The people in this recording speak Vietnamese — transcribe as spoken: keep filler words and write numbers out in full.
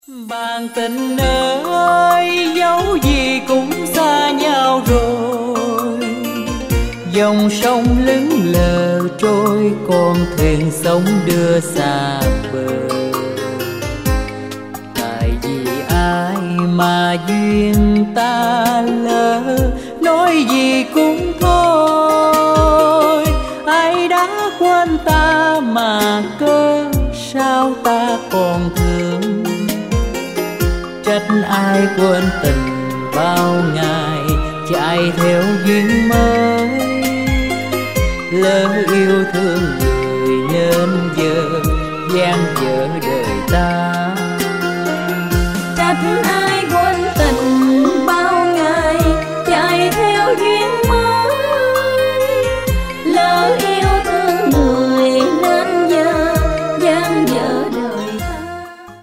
Bạn tình ơi, dẫu gì cũng xa nhau rồi. Dòng sông lững lờ trôi, con thuyền sống đưa xa bờ. Tại vì ai mà duyên ta lỡ, nói gì cũng thôi. Ai đã quên ta mà cớ sao ta còn thương. Trách ai quên tình bao ngày, chạy theo duyên mới. Lỡ yêu thương người nên giờ gian dở đời ta. Trách ai